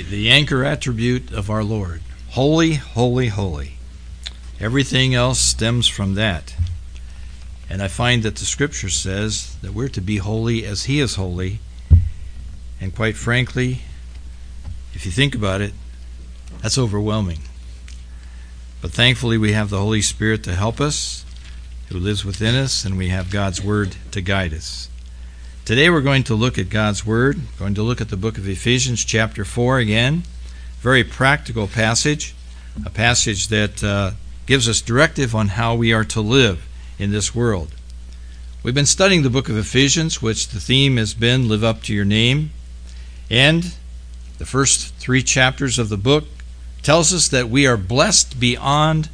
the anchor attribute of our Lord. Holy, holy, holy. Everything else stems from that. And I find that the Scripture says that we're to be holy as He is holy. And quite frankly, if you think about it, that's overwhelming. But thankfully we have the Holy Spirit to help us, who lives within us, and we have God's Word to guide us. Today we're going to look at God's Word. We're going to look at the book of Ephesians chapter 4 again. Very practical passage, a passage that gives us directive on how we are to live in this world. We've been studying the book of Ephesians, which the theme has been Live Up to Your Name. And the first 3 chapters of the book tells us that we are blessed beyond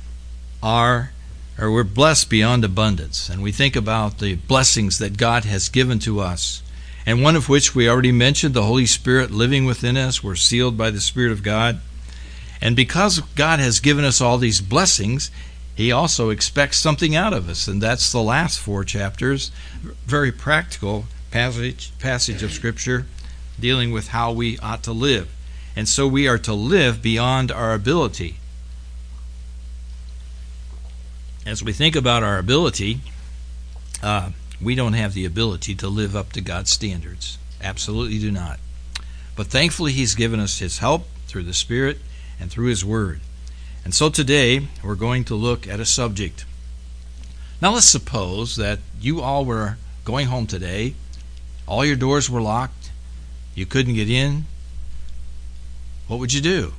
we're blessed beyond abundance. And we think about the blessings that God has given to us. And one of which we already mentioned, the Holy Spirit living within us. We're sealed by the Spirit of God. And because God has given us all these blessings, He also expects something out of us. And that's the last 4 chapters. Very practical passage of Scripture dealing with how we ought to live. And so we are to live beyond our ability. As we think about our ability, we don't have the ability to live up to God's standards. Absolutely do not. But thankfully He's given us His help through the Spirit and through His Word. And so today we're going to look at a subject. Now let's suppose that you all were going home today. All your doors were locked. You couldn't get in. What would you do?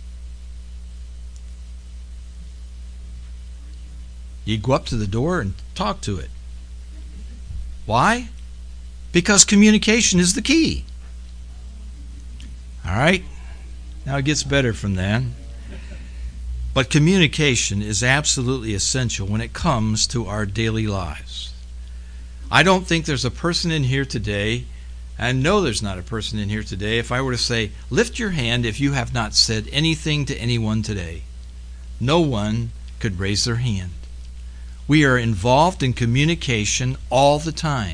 You'd go up to the door and talk to it. Why? Because communication is the key. All right? Now it gets better from that. But communication is absolutely essential when it comes to our daily lives. I don't think there's a person in here today, I know there's not a person in here today, if I were to say, lift your hand if you have not said anything to anyone today. No one could raise their hand. We are involved in communication all the time.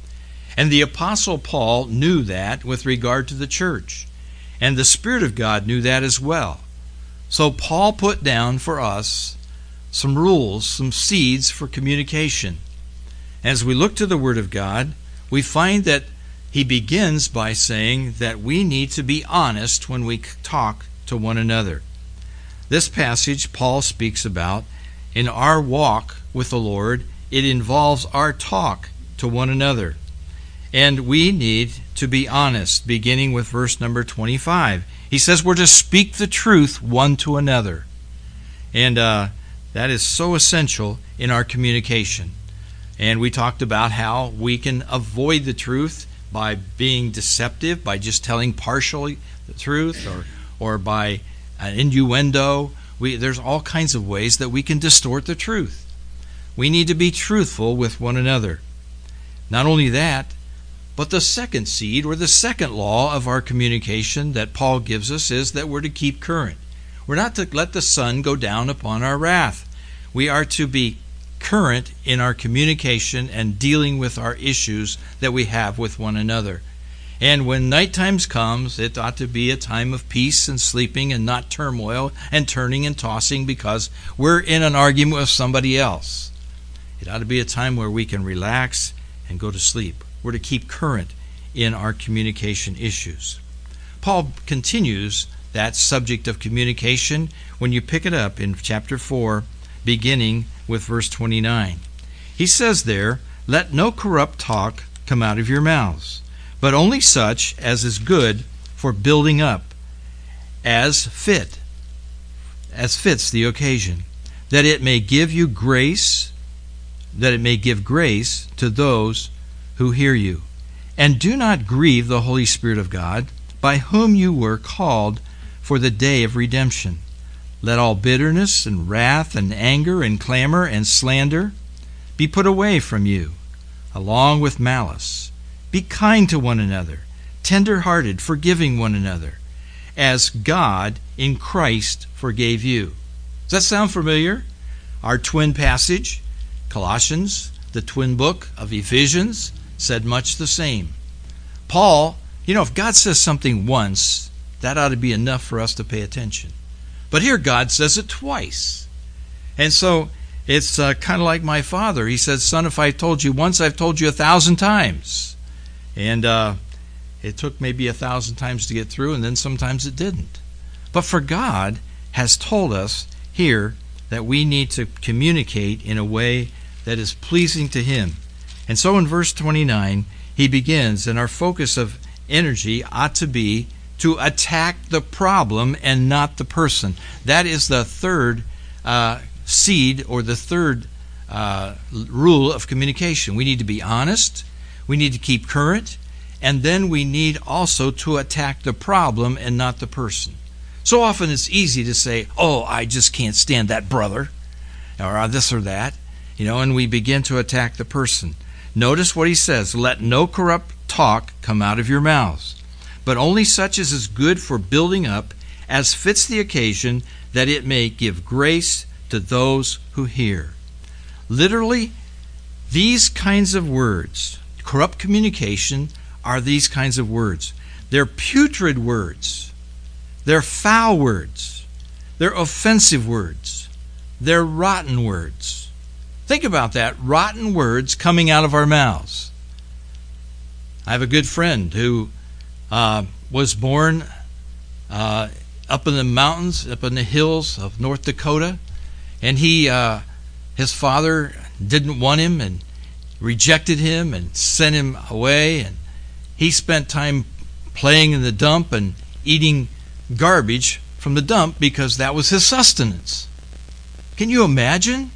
And the Apostle Paul knew that with regard to the church. And the Spirit of God knew that as well. So Paul put down for us some rules, some seeds for communication. As we look to the Word of God, we find that he begins by saying that we need to be honest when we talk to one another. This passage Paul speaks about in our walk with the Lord. It involves our talk to one another. And we need to be honest, beginning with verse number 25. He says we're to speak the truth one to another. And that is so essential in our communication. And we talked about how we can avoid the truth by being deceptive, by just telling partially the truth, or by an innuendo. There's all kinds of ways that we can distort the truth. We need to be truthful with one another. Not only that, but the second seed, or the second law of our communication that Paul gives us, is that we're to keep current. We're not to let the sun go down upon our wrath. We are to be current in our communication and dealing with our issues that we have with one another. And when night times comes, it ought to be a time of peace and sleeping and not turmoil and turning and tossing because we're in an argument with somebody else. It ought to be a time where we can relax and go to sleep. We're to keep current in our communication issues. Paul continues that subject of communication when you pick it up in chapter 4, beginning with verse 29. He says there, "Let no corrupt talk come out of your mouths, but only such as is good for building up, as fits the occasion, that it may give grace to those who hear you. And do not grieve the Holy Spirit of God, by whom you were called for the day of redemption. Let all bitterness and wrath and anger and clamor and slander be put away from you, along with malice. Be kind to one another, tender-hearted, forgiving one another, as God in Christ forgave you." Does that sound familiar? Our twin passage, Colossians, the twin book of Ephesians, said much the same. Paul, if God says something once, That ought to be enough for us to pay attention. But here God says it twice. And so it's kind of like my father. He says, son, if I told you once, I've told you 1,000 times. And it took maybe 1,000 times to get through, and then sometimes it didn't. But for God has told us here that we need to communicate in a way that is pleasing to Him. And so in verse 29, he begins, and our focus of energy ought to be to attack the problem and not the person. That is the third seed, or the third rule of communication. We need to be honest, we need to keep current, and then we need also to attack the problem and not the person. So often it's easy to say, oh, I just can't stand that brother, or this or that, and we begin to attack the person. Notice what he says, let no corrupt talk come out of your mouths, but only such as is good for building up, as fits the occasion, that it may give grace to those who hear. Literally, these kinds of words, corrupt communication, are these kinds of words. They're putrid words. They're foul words. They're offensive words. They're rotten words. Think about that, rotten words coming out of our mouths. I have a good friend who was born up in the mountains, up in the hills of North Dakota, and his father didn't want him and rejected him and sent him away, and he spent time playing in the dump and eating garbage from the dump because that was his sustenance. Can you imagine?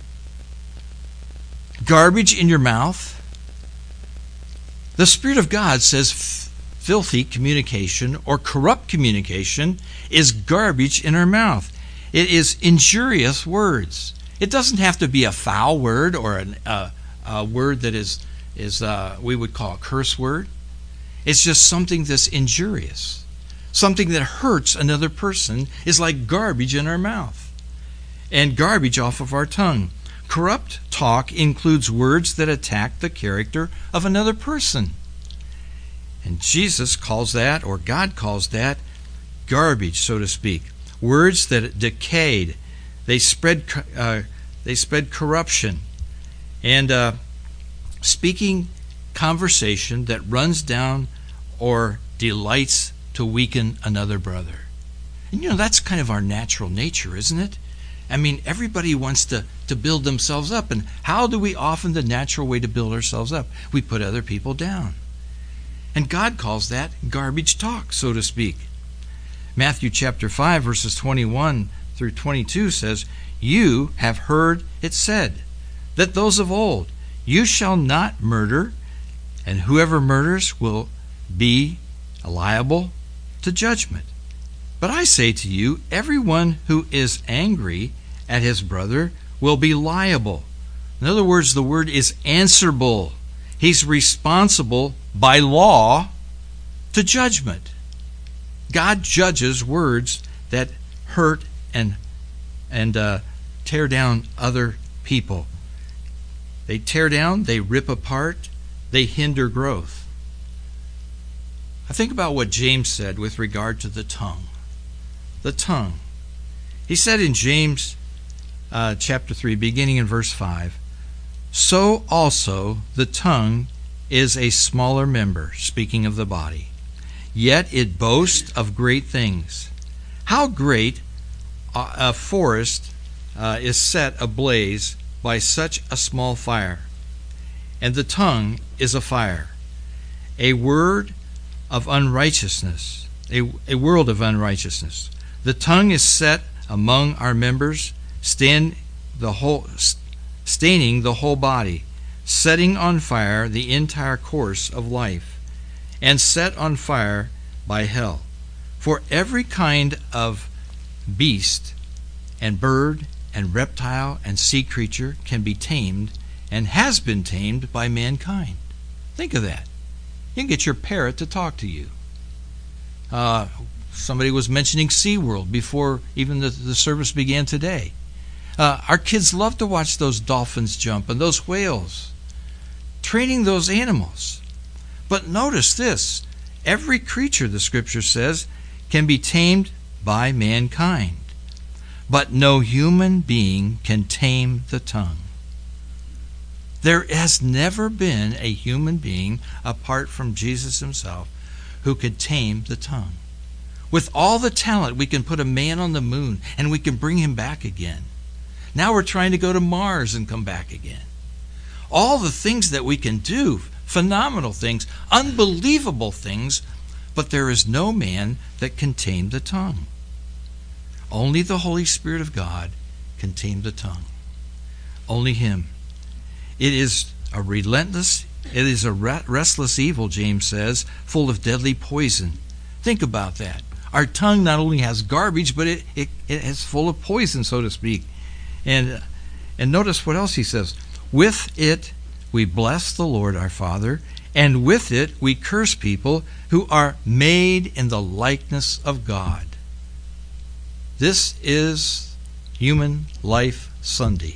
Garbage in your mouth? The Spirit of God says filthy communication or corrupt communication is garbage in our mouth. It is injurious words. It doesn't have to be a foul word or a word that is we would call a curse word. It's just something that's injurious. Something that hurts another person is like garbage in our mouth and garbage off of our tongue. Corrupt talk includes words that attack the character of another person. And Jesus calls that, or God calls that, garbage, so to speak. Words that decayed. They spread corruption. And speaking conversation that runs down or delights to weaken another brother. And that's kind of our natural nature, isn't it? I mean, everybody wants to build themselves up. And how do we often, the natural way to build ourselves up? We put other people down. And God calls that garbage talk, so to speak. Matthew chapter 5, verses 21 through 22 says, you have heard it said that those of old, you shall not murder, and whoever murders will be liable to judgment. But I say to you, everyone who is angry at his brother will be liable. In other words, the word is answerable. He's responsible by law to judgment. God judges words that hurt and tear down other people. They tear down, they rip apart, they hinder growth. I think about what James said with regard to the tongue. The tongue. He said in James chapter 3, beginning in verse 5, so also the tongue is a smaller member, speaking of the body, yet it boasts of great things. How great a forest is set ablaze by such a small fire. And the tongue is a fire, a word of unrighteousness, a world of unrighteousness. The tongue is set among our members, staining the whole body, setting on fire the entire course of life, and set on fire by hell. For every kind of beast and bird and reptile and sea creature can be tamed and has been tamed by mankind. Think of that. You can get your parrot to talk to you. Somebody was mentioning SeaWorld before even the service began today. Our kids love to watch those dolphins jump and those whales. Training those animals. But notice this. Every creature, the Scripture says, can be tamed by mankind, but no human being can tame the tongue. There has never been a human being apart from Jesus himself who could tame the tongue. With all the talent, we can put a man on the moon and we can bring him back again. Now we're trying to go to Mars and come back again. All the things that we can do, phenomenal things, unbelievable things, but there is no man that can tame the tongue. Only the Holy Spirit of God can tame the tongue. Only him. It is a restless evil, James says, full of deadly poison. Think about that. Our tongue not only has garbage, but it is full of poison, so to speak. And notice what else he says. With it we bless the Lord our Father, and with it we curse people who are made in the likeness of God. This is Human Life Sunday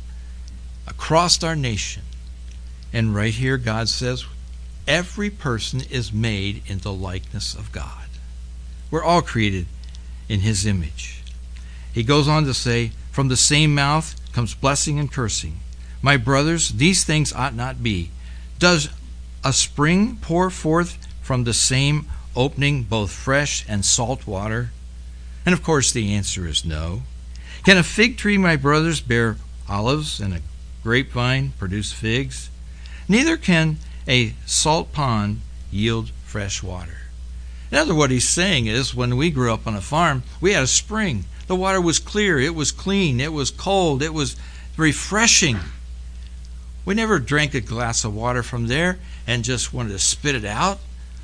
across our nation. And right here God says every person is made in the likeness of God. We're all created in his image. He goes on to say, from the same mouth comes blessing and cursing. My brothers, these things ought not be. Does a spring pour forth from the same opening both fresh and salt water? And of course the answer is no. Can a fig tree, my brothers, bear olives, and a grapevine produce figs? Neither can a salt pond yield fresh water. In other words, what he's saying is, when we grew up on a farm, we had a spring. The water was clear, it was clean, it was cold, it was refreshing. We never drank a glass of water from there and just wanted to spit it out.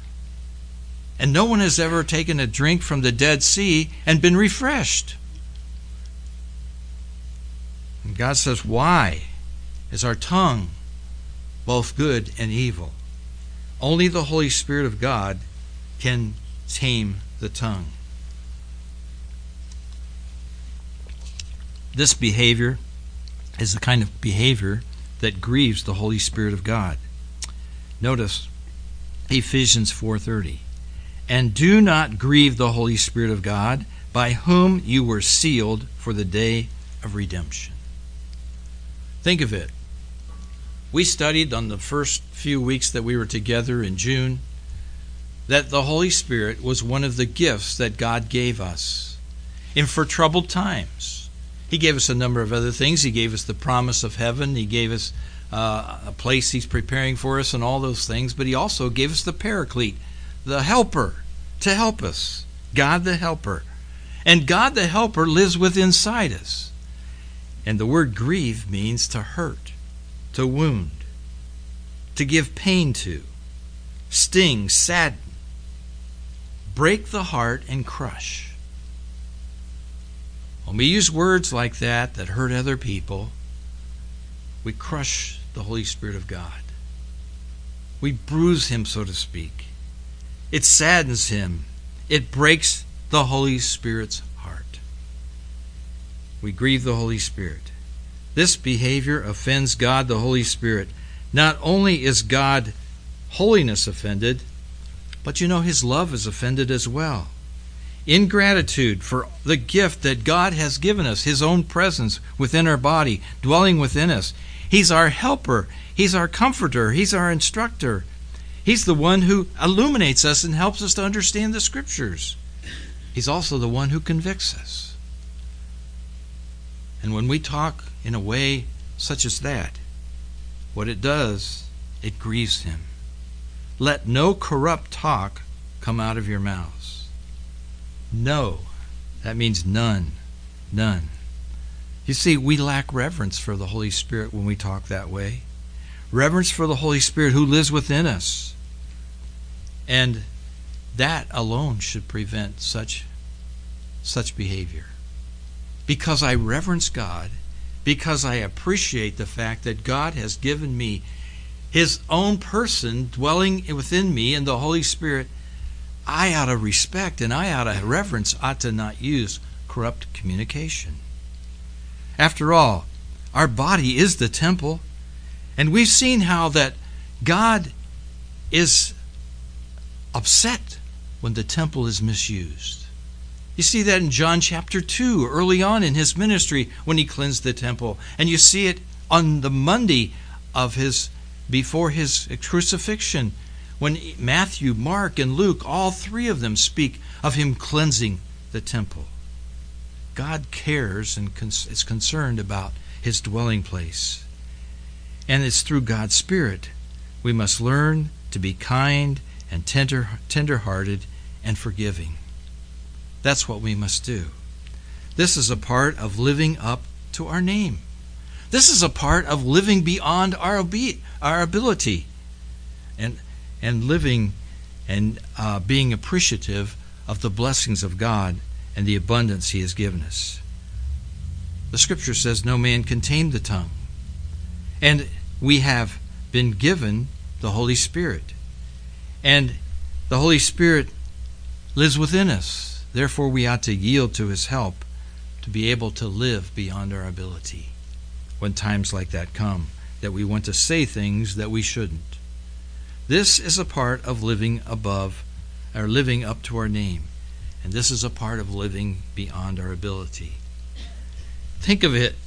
And no one has ever taken a drink from the Dead Sea and been refreshed. And God says, why is our tongue both good and evil? Only the Holy Spirit of God can tame the tongue. This behavior is the kind of behavior that grieves the Holy Spirit of God. Notice Ephesians 4:30. And do not grieve the Holy Spirit of God, by whom you were sealed for the day of redemption. Think of it. We studied on the first few weeks that we were together in June that the Holy Spirit was one of the gifts that God gave us for troubled times. He gave us a number of other things. He gave us the promise of heaven. He gave us a place he's preparing for us and all those things. But he also gave us the Paraclete, the helper, to help us. God the helper. And God the helper lives within inside us. And the word grieve means to hurt, to wound, to give pain to, sting, sadden, break the heart, and crush. When we use words like that hurt other people, we crush the Holy Spirit of God. We bruise him, so to speak. It saddens him. It breaks the Holy Spirit's heart. We grieve the Holy Spirit. This behavior offends God, the Holy Spirit. Not only is God holiness offended, but his love is offended as well. Ingratitude for the gift that God has given us, his own presence within our body, dwelling within us. He's our helper. He's our comforter. He's our instructor. He's the one who illuminates us and helps us to understand the Scriptures. He's also the one who convicts us. And when we talk in a way such as that, what it does, it grieves him. Let no corrupt talk come out of your mouths. No. That means none. None. You see, we lack reverence for the Holy Spirit when we talk that way. Reverence for the Holy Spirit who lives within us. And that alone should prevent such behavior. Because I reverence God, because I appreciate the fact that God has given me his own person dwelling within me and the Holy Spirit, I out of respect and I out of reverence ought to not use corrupt communication. After all, our body is the temple, and we've seen how that God is upset when the temple is misused. You see that in John chapter 2, early on in his ministry when he cleansed the temple. And you see it on the Monday before his crucifixion, when Matthew, Mark, and Luke, all three of them speak of him cleansing the temple. God cares and is concerned about his dwelling place. And it's through God's Spirit we must learn to be kind and tender-hearted and forgiving. That's what we must do. This is a part of living up to our name. This is a part of living beyond our ability and living and being appreciative of the blessings of God and the abundance He has given us. The Scripture says no man can tame the tongue. And we have been given the Holy Spirit. And the Holy Spirit lives within us. Therefore, we ought to yield to His help to be able to live beyond our ability when times like that come, that we want to say things that we shouldn't. This is a part of living above, or living up to our name. And this is a part of living beyond our ability. Think of it.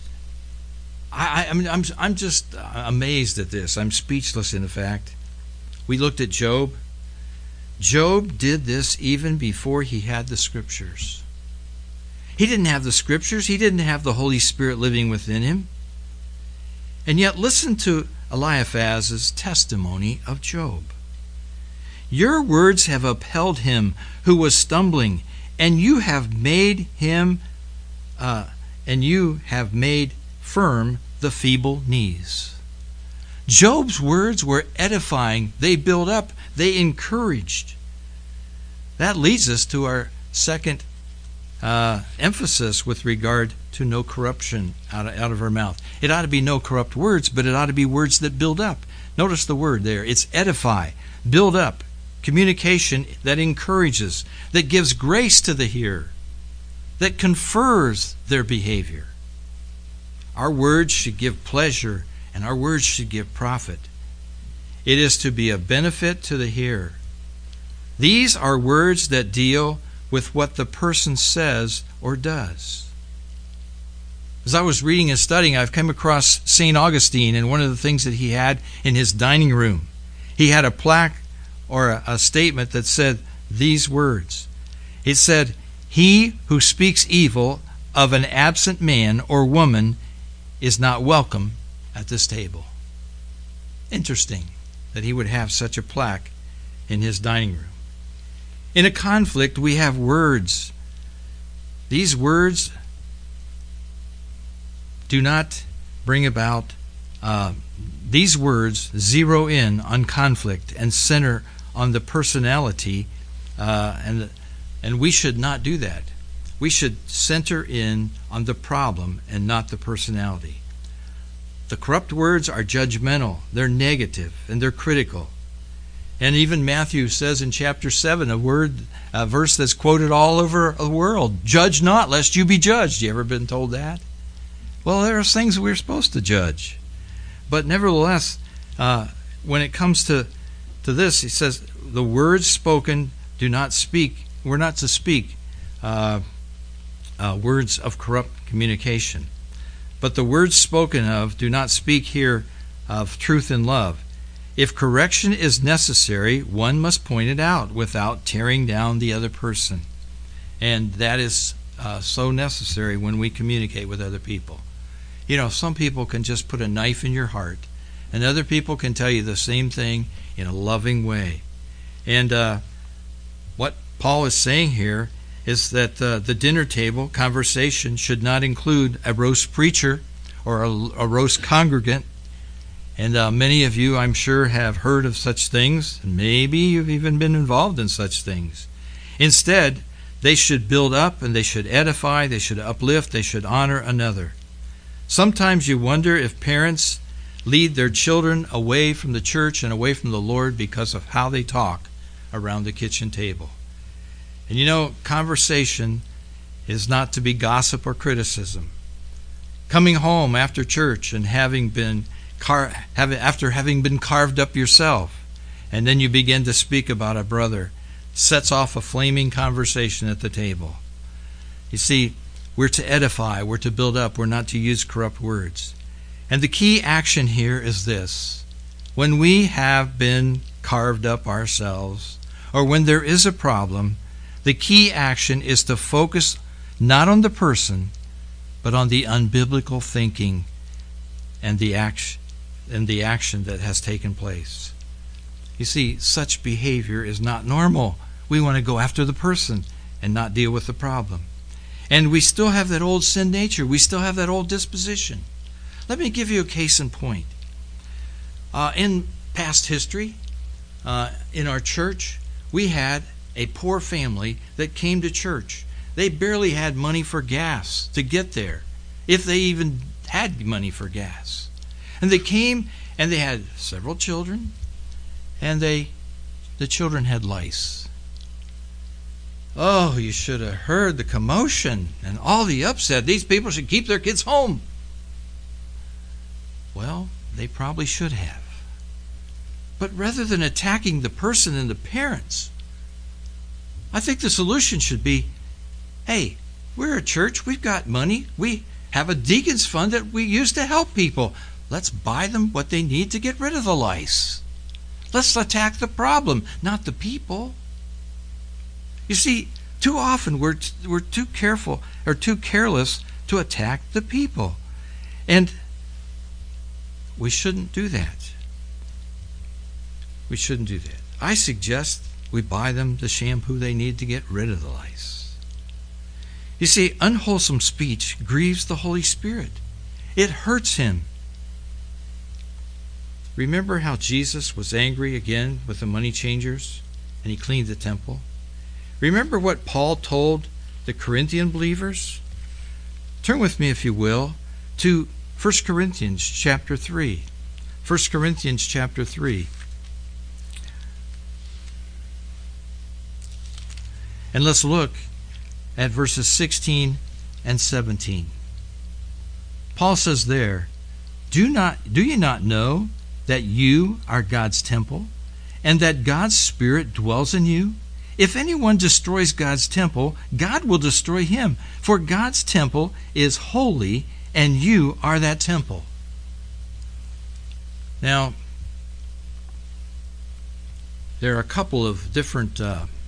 I'm just amazed at this. I'm speechless, in fact. We looked at Job. Job did this even before he had the Scriptures. He didn't have the Scriptures. He didn't have the Holy Spirit living within him. And yet, listen to Eliphaz's testimony of Job. Your words have upheld him who was stumbling, and you have made him, and you have made firm the feeble knees. Job's words were edifying. They built up. They encouraged. That leads us to our second emphasis with regard to no corruption out of our mouth. It ought to be no corrupt words, but it ought to be words that build up. Notice the word there. It's edify, build up, communication that encourages, that gives grace to the hearer, that confers their behavior. Our words should give pleasure, and our words should give profit. It is to be a benefit to the hearer. These are words that deal with what the person says or does. As I was reading and studying, I've come across St. Augustine, and one of the things that he had in his dining room, he had a plaque or a statement that said these words. It said, "He who speaks evil of an absent man or woman is not welcome at this table." Interesting that he would have such a plaque in his dining room. In a conflict, we have words. These words do not bring about, these words zero in on conflict and center on the personality, and we should not do that. We should center in on the problem and not the personality. The corrupt words are judgmental, they're negative, and they're critical. And even Matthew says in chapter 7, a verse that's quoted all over the world, "Judge not, lest you be judged." You ever been told that? Well, there are things we're supposed to judge. But nevertheless, when it comes to this, he says, the words spoken do not speak. We're not to speak words of corrupt communication. But the words spoken of do not speak here of truth and love. If correction is necessary, one must point it out without tearing down the other person. And that is so necessary when we communicate with other people. You know, some people can just put a knife in your heart, and other people can tell you the same thing in a loving way. And what Paul is saying here is that the dinner table conversation should not include a roast preacher or a roast congregant. And many of you, I'm sure, have heard of such things, and maybe you've even been involved in such things. Instead, they should build up, and they should edify, they should uplift, they should honor another. Sometimes you wonder if parents lead their children away from the church and away from the Lord because of how they talk around the kitchen table. And you know, conversation is not to be gossip or criticism. Coming home after church and having been carved up yourself, and then you begin to speak about a brother, sets off a flaming conversation at the table. You see, we're to edify, we're to build up, we're not to use corrupt words. And the key action here is this. When we have been carved up ourselves, or when there is a problem, the key action is to focus not on the person, but on the unbiblical thinking and the action that has taken place. You see, such behavior is not normal. We want to go after the person and not deal with the problem. And we still have that old sin nature. We still have that old disposition. Let me give you a case in point. In past history, in our church, we had a poor family that came to church. They barely had money for gas to get there, if they even had money for gas. And they came and they had several children, and the children had lice. Oh, you should have heard the commotion and all the upset. These people should keep their kids home. Well, they probably should have. But rather than attacking the person and the parents, I think the solution should be, hey, we're a church, we've got money, we have a deacons fund that we use to help people. Let's buy them what they need to get rid of the lice. Let's attack the problem, not the people. You see, too often we're too careful or too careless to attack the people. And we shouldn't do that. We shouldn't do that. I suggest we buy them the shampoo they need to get rid of the lice. You see, unwholesome speech grieves the Holy Spirit. It hurts Him. Remember how Jesus was angry again with the money changers and He cleaned the temple? Remember what Paul told the Corinthian believers? Turn with me, if you will, to 1 Corinthians chapter 3. 1 Corinthians chapter 3. And let's look at verses 16 and 17. Paul says there, Do you not know that you are God's temple, and that God's Spirit dwells in you? If anyone destroys God's temple, God will destroy him. For God's temple is holy, and you are that temple. Now, there are a couple of different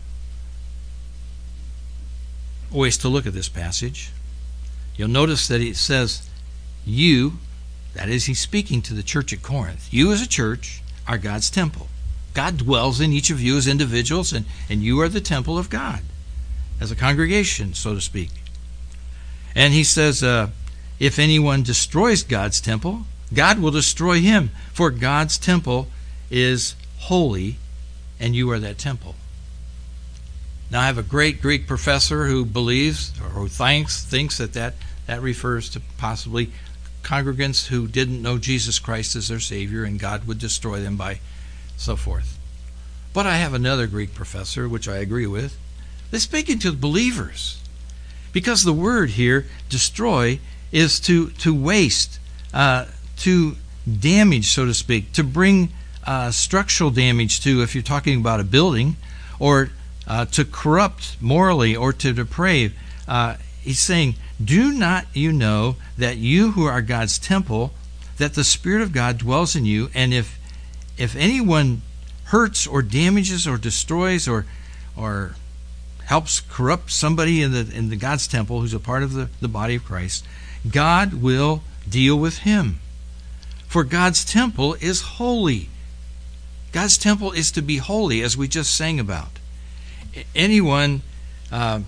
ways to look at this passage. You'll notice that it says, you, that is, he's speaking to the church at Corinth. You as a church are God's temple. God dwells in each of you as individuals, and you are the temple of God, as a congregation, so to speak. And he says, if anyone destroys God's temple, God will destroy him, for God's temple is holy, and you are that temple. Now, I have a great Greek professor who believes, or who thinks that refers to possibly congregants who didn't know Jesus Christ as their Savior, and God would destroy them by so forth. But I have another Greek professor, which I agree with, that's speaking to believers. Because the word here, destroy, is to waste, to damage, so to speak, to bring structural damage to, if you're talking about a building, or to corrupt morally, or to deprave. He's saying, do not you know that you who are God's temple, that the Spirit of God dwells in you, and if anyone hurts or damages or destroys or helps corrupt somebody in the God's temple who's a part of the body of Christ, God will deal with him. For God's temple is holy. God's temple is to be holy, as we just sang about. Anyone, and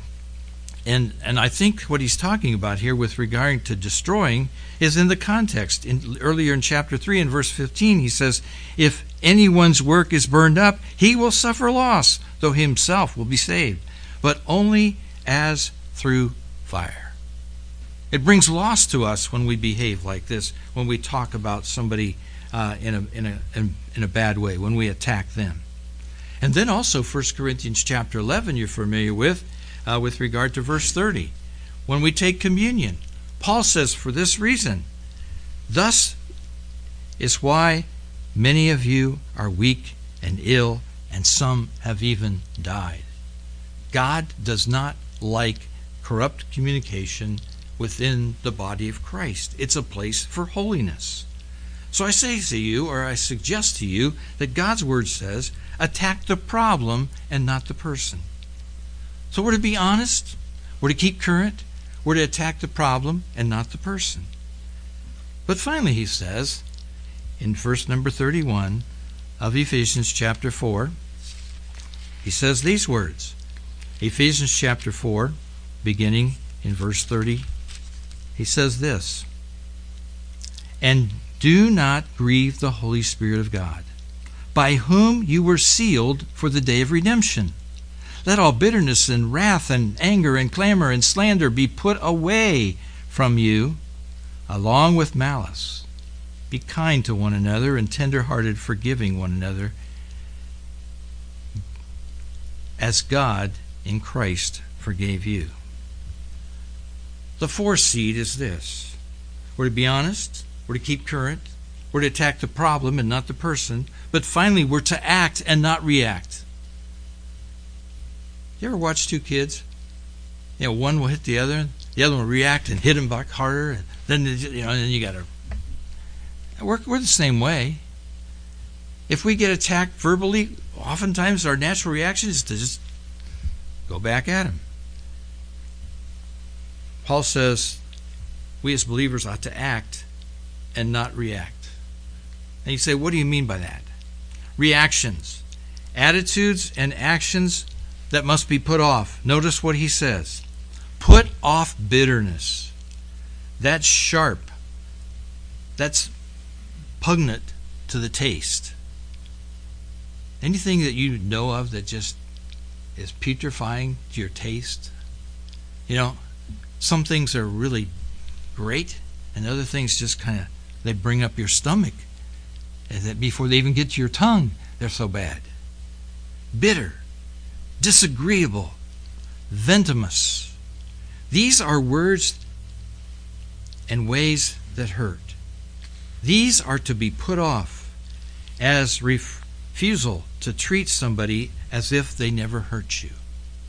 I think what he's talking about here with regard to destroying is in the context. Earlier in chapter 3 and verse 15, he says, if anyone's work is burned up, he will suffer loss, though himself will be saved, but only as through fire. It brings loss to us when we behave like this, when we talk about somebody in a bad way, when we attack them. And then also 1 Corinthians chapter 11 you're familiar with regard to verse 30. When we take communion, Paul says, for this reason, thus is why many of you are weak and ill, and some have even died. God does not like corrupt communication within the body of Christ. It's a place for holiness. So I say to you, or I suggest to you, that God's word says, attack the problem and not the person. So we're to be honest, we're to keep current, we're to attack the problem and not the person. But finally he says, in verse number 31 of Ephesians chapter 4, he says these words. Ephesians chapter 4, beginning in verse 30, he says this, "And do not grieve the Holy Spirit of God, by whom you were sealed for the day of redemption. Let all bitterness and wrath and anger and clamor and slander be put away from you, along with malice. Be kind to one another and tender-hearted, forgiving one another, as God in Christ forgave you." The fourth seed is this. We're to be honest, we're to keep current, we're to attack the problem and not the person, but finally we're to act and not react. You ever watch two kids? One will hit the other one will react and hit him back harder, and then then you got to. We're the same way. If we get attacked verbally, oftentimes our natural reaction is to just go back at him. Paul says we as believers ought to act and not react. And you say, what do you mean by that? Reactions, attitudes and actions that must be put off. Notice what he says. Put off bitterness. That's sharp. That's pungent to the taste. Anything that you know of that just is putrefying to your taste? Some things are really great, and other things just kind of, they bring up your stomach. And that before they even get to your tongue, they're so bad. Bitter, disagreeable, venomous. These are words and ways that hurt. These are to be put off as refusal to treat somebody as if they never hurt you.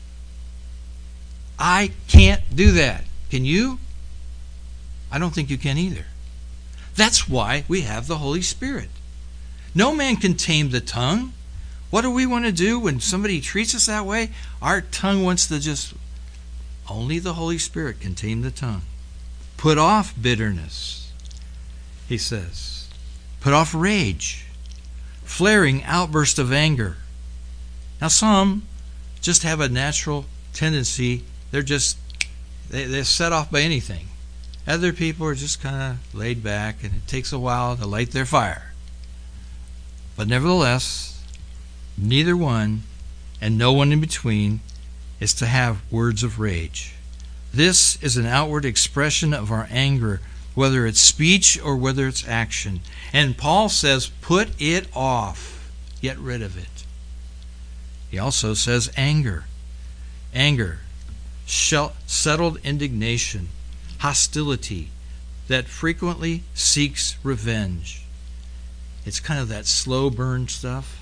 I can't do that. Can you? I don't think you can either. That's why we have the Holy Spirit. No man can tame the tongue. What do we want to do when somebody treats us that way? Our tongue wants to just... Only the Holy Spirit can tame the tongue. Put off bitterness, he says. Put off rage, flaring outburst of anger. Now some just have a natural tendency, they're set off by anything. Other people are just kind of laid back, and it takes a while to light their fire. But nevertheless, neither one and no one in between is to have words of rage. This is an outward expression of our anger, whether it's speech or whether it's action. And Paul says, put it off. Get rid of it. He also says anger. Anger, settled indignation, hostility that frequently seeks revenge. It's kind of that slow burn stuff,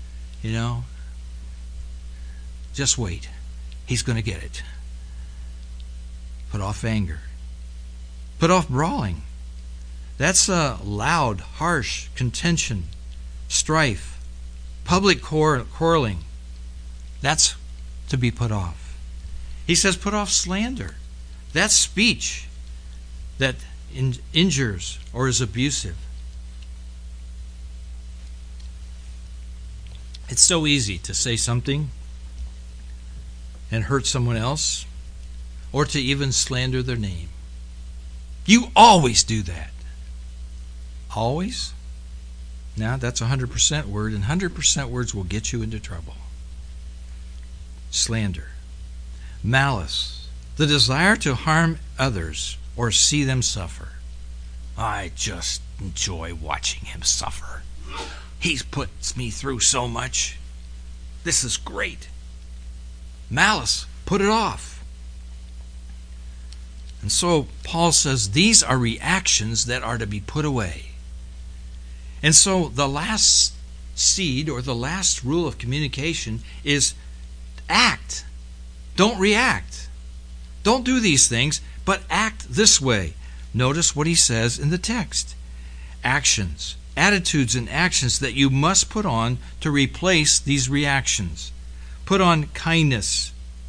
Just wait. He's going to get it. Put off anger. Put off brawling. That's a loud, harsh contention, strife, public quarreling. That's to be put off. He says put off slander. That's speech that injures or is abusive. It's so easy to say something and hurt someone else, or to even slander their name. You always do that. Always? Now that's a 100% word, and 100% words will get you into trouble. Slander. Malice. The desire to harm others or see them suffer. I just enjoy watching him suffer. He puts me through so much. This is great. Malice. Put it off. And so Paul says these are reactions that are to be put away. And so the last seed or the last rule of communication is act Don't react. Don't do these things, but act this way. Notice what he says in the text. Actions, attitudes and actions that you must put on to replace these reactions. Put on kindness.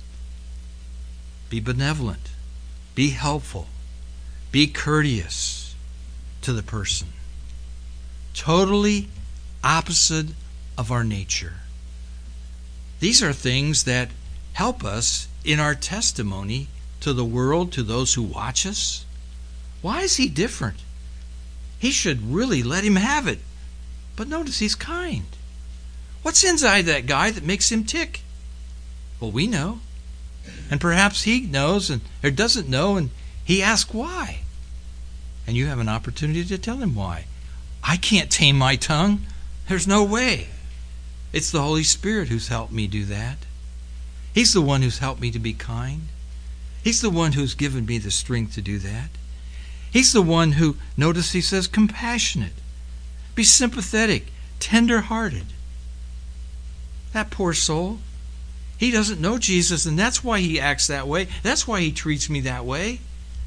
Be benevolent. Be helpful. Be courteous to the person. Totally opposite of our nature. These are things that help us in our testimony to the world, to those who watch us. Why is he different? He should really let him have it. But notice he's kind. What's inside that guy that makes him tick? Well, we know. And perhaps he knows or doesn't know, and he asks why. And you have an opportunity to tell him why. I can't tame my tongue. There's no way. It's the Holy Spirit who's helped me do that. He's the one who's helped me to be kind. He's the one who's given me the strength to do that. He's the one who, notice he says, compassionate. Be sympathetic, tender-hearted. That poor soul, he doesn't know Jesus, and that's why he acts that way. That's why he treats me that way.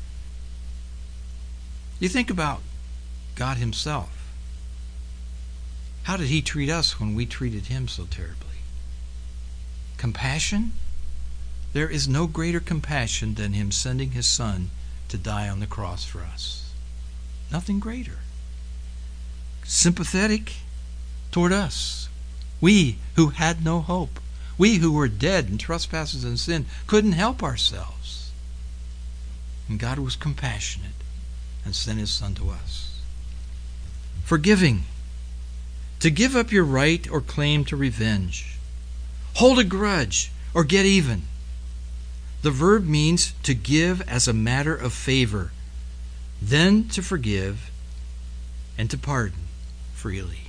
You think about God himself. How did he treat us when we treated him so terribly? Compassion? There is no greater compassion than him sending his son to die on the cross for us. Nothing greater. Sympathetic toward us. We who had no hope. We who were dead in trespasses and sin couldn't help ourselves. And God was compassionate and sent his son to us. Forgiving. To give up your right or claim to revenge. Hold a grudge or get even. The verb means to give as a matter of favor, then to forgive and to pardon freely.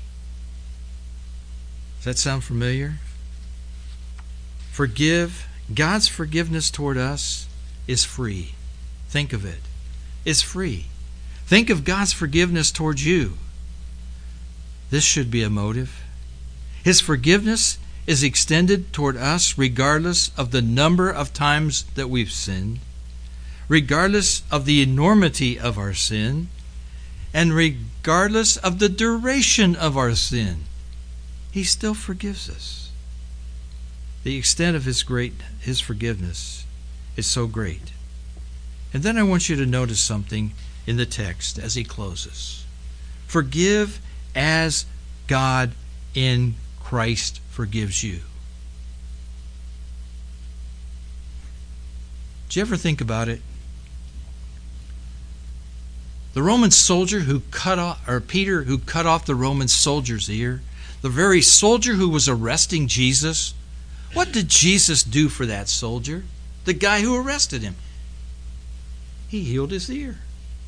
Does that sound familiar? Forgive. God's forgiveness toward us is free. Think of it. It's free. Think of God's forgiveness towards you. This should be a motive. His forgiveness is extended toward us regardless of the number of times that we've sinned, regardless of the enormity of our sin, and regardless of the duration of our sin. He still forgives us. The extent of his forgiveness is so great. And then I want you to notice something in the text as he closes. Forgive as God in Christ forgives you. Did you ever think about it? The Roman soldier who Peter who cut off the Roman soldier's ear, the very soldier who was arresting Jesus, what did Jesus do for that soldier? The guy who arrested him. He healed his ear.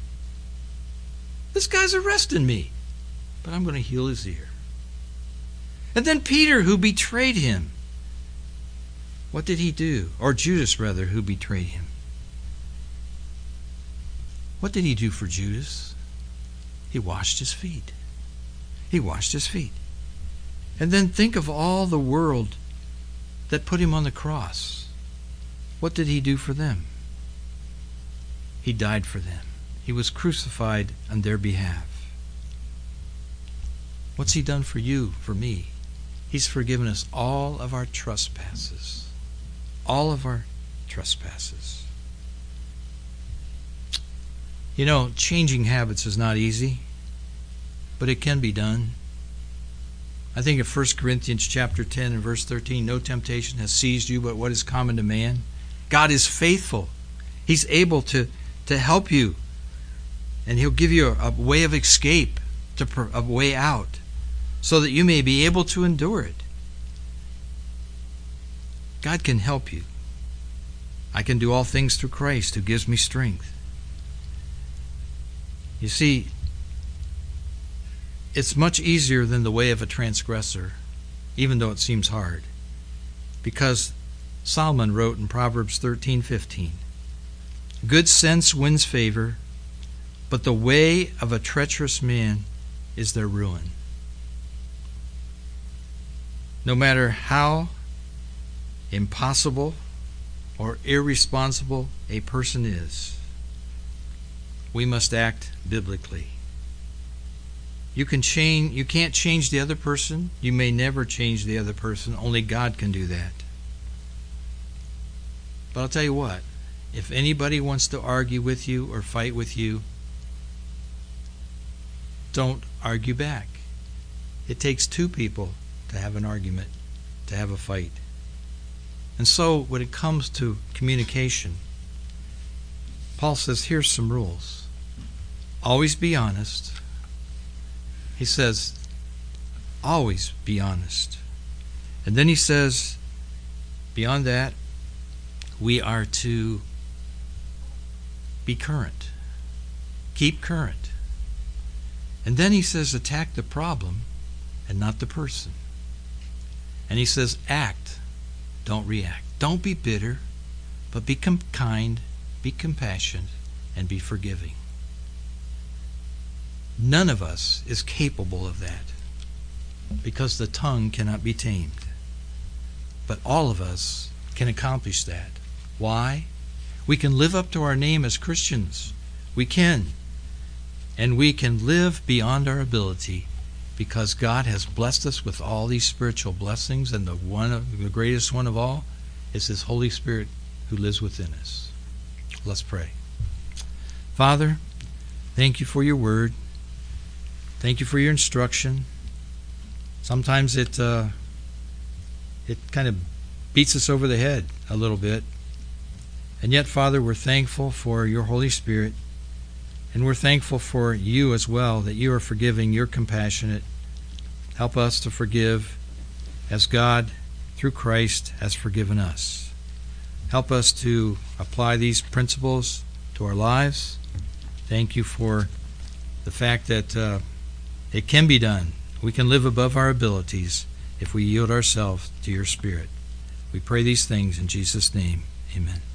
This guy's arresting me, but I'm going to heal his ear. And then Peter, who betrayed him, what did he do? Or Judas, rather, who betrayed him. What did he do for Judas? He washed his feet. He washed his feet. And then think of all the world that put him on the cross. What did he do for them? He died for them. He was crucified on their behalf. What's he done for you, for me? He's forgiven us all of our trespasses. All of our trespasses. You know, changing habits is not easy, but it can be done. I think of 1 Corinthians chapter 10 and verse 13, no temptation has seized you but what is common to man. God is faithful. He's able to help you, and he'll give you a way of escape, a way out, so that you may be able to endure it. God can help you. I can do all things through Christ who gives me strength. You see, it's much easier than the way of a transgressor, even though it seems hard, because Solomon wrote in Proverbs 13:15, good sense wins favor, but the way of a treacherous man is their ruin. No matter how impossible or irresponsible a person is, we must act biblically. You can't change the other person. You may never change the other person. Only God can do that. But I'll tell you what, if anybody wants to argue with you or fight with you, don't argue back. It takes two people to have an argument, to have a fight. And so when it comes to communication, Paul says, here's some rules. Always be honest. He says, always be honest. And then he says, beyond that, we are to be current. Keep current. And then he says, attack the problem and not the person. And he says, act, don't react. Don't be bitter, but be kind, be compassionate, and be forgiving. None of us is capable of that because the tongue cannot be tamed. But all of us can accomplish that. Why? We can live up to our name as Christians. We can. And we can live beyond our ability because God has blessed us with all these spiritual blessings, and the greatest one of all is His Holy Spirit who lives within us. Let's pray. Father, thank you for your word. Thank you for your instruction. Sometimes it kind of beats us over the head a little bit. And yet, Father, we're thankful for your Holy Spirit, and we're thankful for you as well, that you are forgiving, you're compassionate. Help us to forgive as God, through Christ, has forgiven us. Help us to apply these principles to our lives. Thank you for the fact that it can be done. We can live above our abilities if we yield ourselves to your Spirit. We pray these things in Jesus' name. Amen.